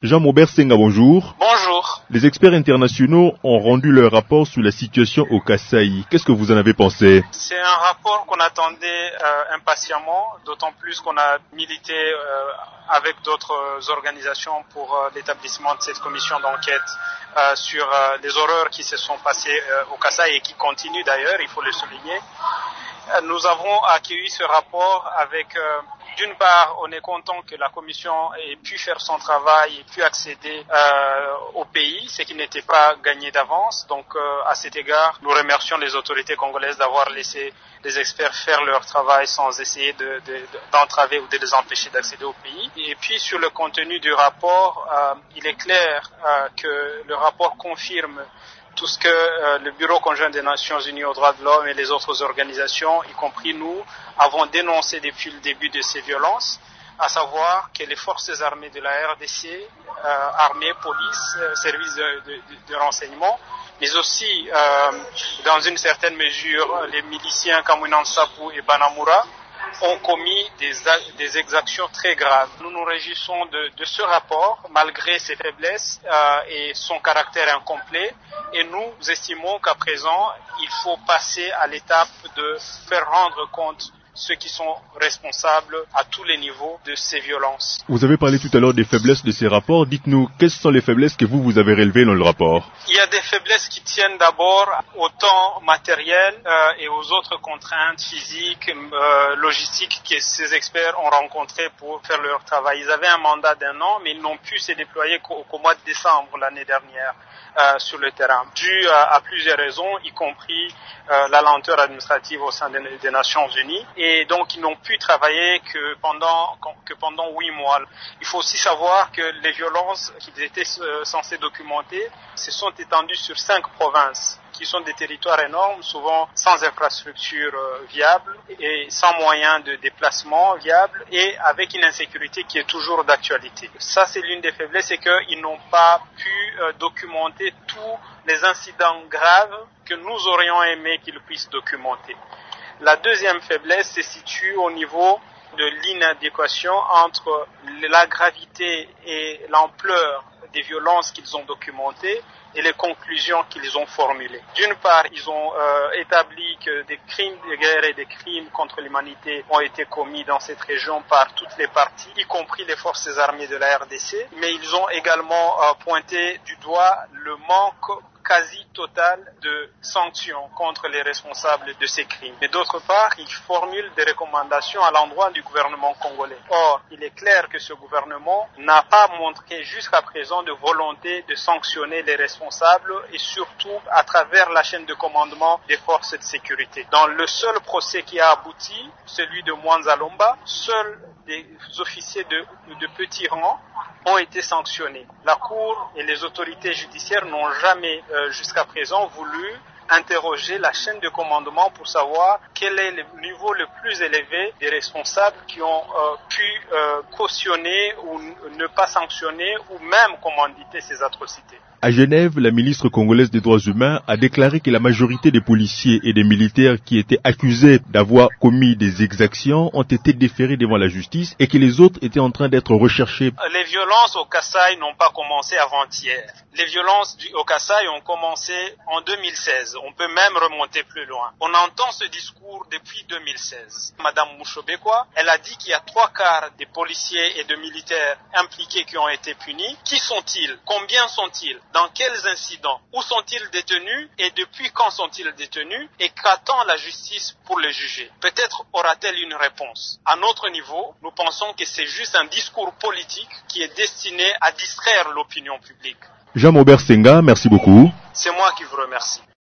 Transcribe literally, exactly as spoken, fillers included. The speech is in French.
Jean-Maubert Senga, bonjour. Bonjour. Les experts internationaux ont rendu leur rapport sur la situation au Kasaï. Qu'est-ce que vous en avez pensé? C'est un rapport qu'on attendait euh, impatiemment, d'autant plus qu'on a milité euh, avec d'autres organisations pour euh, l'établissement de cette commission d'enquête euh, sur euh, les horreurs qui se sont passées euh, au Kasaï et qui continuent d'ailleurs, il faut le souligner. Euh, nous avons accueilli ce rapport avec... Euh, D'une part, on est content que la commission ait pu faire son travail et pu accéder euh, au pays, ce qui n'était pas gagné d'avance. Donc, euh, à cet égard, nous remercions les autorités congolaises d'avoir laissé les experts faire leur travail sans essayer de, de, d'entraver ou de les empêcher d'accéder au pays. Et puis, sur le contenu du rapport, euh, il est clair euh, que le rapport confirme tout ce que euh, le Bureau conjoint des Nations Unies aux droits de l'homme et les autres organisations, y compris nous, avons dénoncé depuis le début de ces violences, à savoir que les forces armées de la R D C, euh, armée, police, euh, services de, de, de renseignement, mais aussi, euh, dans une certaine mesure, les miliciens Kamwinan Nsapu et Banamura, ont commis des, des exactions très graves. Nous nous réjouissons de, de ce rapport, malgré ses faiblesses euh, et son caractère incomplet, et nous estimons qu'à présent, il faut passer à l'étape de faire rendre compte ceux qui sont responsables à tous les niveaux de ces violences. Vous avez parlé tout à l'heure des faiblesses de ces rapports. Dites-nous, quelles sont les faiblesses que vous, vous avez relevées dans le rapport? Il y a des faiblesses qui tiennent d'abord au temps matériel euh, et aux autres contraintes physiques, euh, logistiques que ces experts ont rencontrées pour faire leur travail. Ils avaient un mandat d'un an, mais ils n'ont pu se déployer qu'au, qu'au mois de décembre l'année dernière euh, sur le terrain, dû à, à plusieurs raisons, y compris euh, la lenteur administrative au sein des, des Nations Unies. Et donc, ils n'ont pu travailler que pendant, que pendant huit mois. Il faut aussi savoir que les violences qu'ils étaient euh, censés documenter se sont étendues sur cinq provinces, qui sont des territoires énormes, souvent sans infrastructures euh, viables et sans moyens de déplacement viables et avec une insécurité qui est toujours d'actualité. Ça, c'est l'une des faiblesses, c'est qu'ils n'ont pas pu euh, documenter tous les incidents graves que nous aurions aimé qu'ils puissent documenter. La deuxième faiblesse se situe au niveau de l'inadéquation entre la gravité et l'ampleur des violences qu'ils ont documentées et les conclusions qu'ils ont formulées. D'une part, ils ont euh, établi que des crimes de guerre et des crimes contre l'humanité ont été commis dans cette région par toutes les parties, y compris les forces armées de la R D C, mais ils ont également euh, pointé du doigt le manque quasi total de sanctions contre les responsables de ces crimes. Mais d'autre part, ils formulent des recommandations à l'endroit du gouvernement congolais. Or, il est clair que ce gouvernement n'a pas montré jusqu'à présent de volonté de sanctionner les responsables et surtout à travers la chaîne de commandement des forces de sécurité. Dans le seul procès qui a abouti, celui de Mwanza Lomba, seuls des officiers de, de petit rang ont été sanctionnés. La Cour et les autorités judiciaires n'ont jamais, euh, jusqu'à présent, voulu interroger la chaîne de commandement pour savoir quel est le niveau le plus élevé des responsables qui ont euh, pu euh, cautionner ou ne pas sanctionner ou même commanditer ces atrocités. À Genève, la ministre congolaise des droits humains a déclaré que la majorité des policiers et des militaires qui étaient accusés d'avoir commis des exactions ont été déférés devant la justice et que les autres étaient en train d'être recherchés. Les violences au Kasaï n'ont pas commencé avant-hier. Les violences du, au Kasaï ont commencé en deux mille seize. On peut même remonter plus loin. On entend ce discours depuis deux mille seize. Madame Mushobekwa, elle a dit qu'il y a trois quarts des policiers et de militaires impliqués qui ont été punis. Qui sont-ils? Combien sont-ils? Dans quels incidents? Où sont-ils détenus? Et depuis quand sont-ils détenus? Et qu'attend la justice pour les juger? Peut-être aura-t-elle une réponse. À notre niveau, nous pensons que c'est juste un discours politique qui est destiné à distraire l'opinion publique. Jean-Maubert Senga, merci beaucoup. C'est moi qui vous remercie.